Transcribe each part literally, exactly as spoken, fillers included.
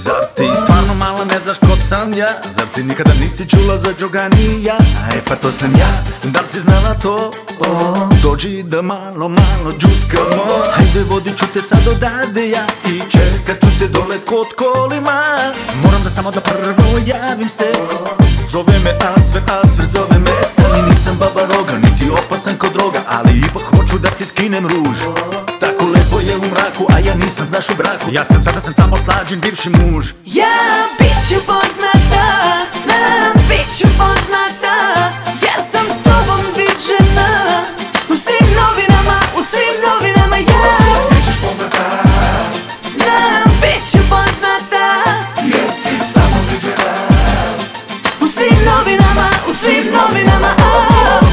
Zar ti stvarno mala ne znaš ko sam ja? Zar ti nikada nisi čula za Đoganija? E pa to sam ja, da li si znala to? O, dođi da malo, malo džuskamo. Hajde vodit ću te sad odavde ja i čekat ću te dole kod kolima. Moram da samo da prvo javim se. Zove me Acver, Acver zove me Stani, nisam baba roga, niti opasan ko droga, ali ipak hoću da ti skinem ruž. Tako lepo je u mraku, a ja nisam znaš u braku. Ja sam sada sam samo slađen bivši muž. Ja bit ću poznata, znam bit ću poznata, jer sam s tobom viđena. U svim novinama, u svim novinama ja Bićeš poznata, znam bit ću poznata, jer si samo viđena. u svim novinama, u svim novinama oh.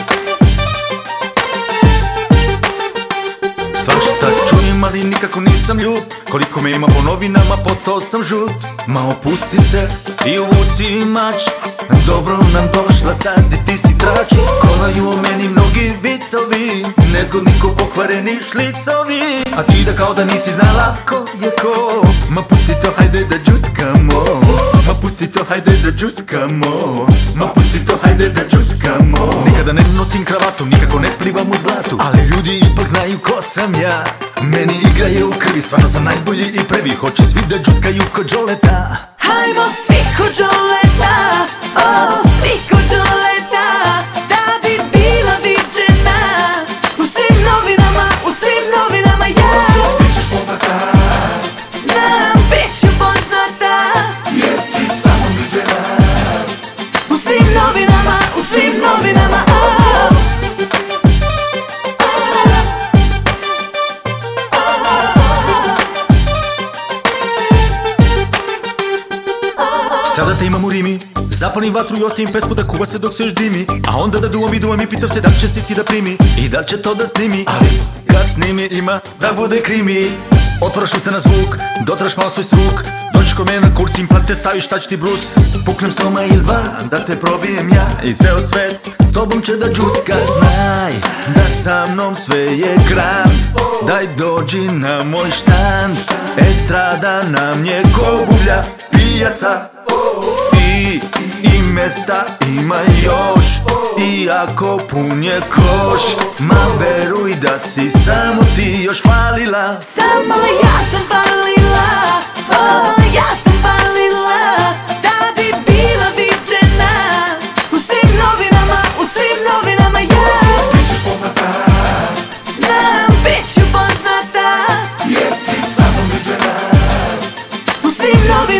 Svašta čujem, ali nikako nisam ljut. Koliko me ima po novinama, postao sam žut. Ma opusti se i uvuci mač. Dobro nam došla, sad i ti si trač. Kolaju o meni mnogi vicovi, nezgodni ko pokvareni šlicovi. A ti da kao da nisi znala ko je ko. Ma pusti to, hajde da džuskamo. Ma pusti to, hajde da džuskamo. Ma pusti to, hajde da džuskamo. Nikada ne nosim kravatu, nikako ne plivam u zlatu, ali ljudi ipak znaju ko sam ja. Meni igra je u krvi, stvarno sam najbolji i prvi. Hoće svi da džuskaju ko Đoleta. Hajmo svi ko Đoleta, oh, svi ko Đoleta, da bi bila viđena. U svim novinama, u svim novinama ja Bićeš poznata, znam bit ću poznata, jer si samo viđena. u svim novinama, u svim novinama oh. Sada te imam u Rimi, zapalim vatru i ostavim pesmu da kuva se dok se još dimi. A onda da duvam i duvam i pitam se da li će se ti da primi i da li će to da snimi. Ali kad snimi ima da bude krimi. Otvaraš usta na zvuk, dotraš malo svoj struk. Dođeš ko mene na kurs, implante staviš, šta će ti brus. Puknem soma ili dva, da te probijem ja. I ceo svet s tobom će da džuska. Znaj da sa mnom sve je grand. Daj dođi na moj štand. Estrada nam je ko buvlja pijaca. I, i mesta ima još, iako pun je koš. Ma veruj da si samo ti još falila. Samo ja sam falila, oh, ja sam falila, da bi bila viđena. U svim novinama, u svim novinama ja Bićeš poznata, znam bit ću poznata, jer si samo viđena. u svim novinama.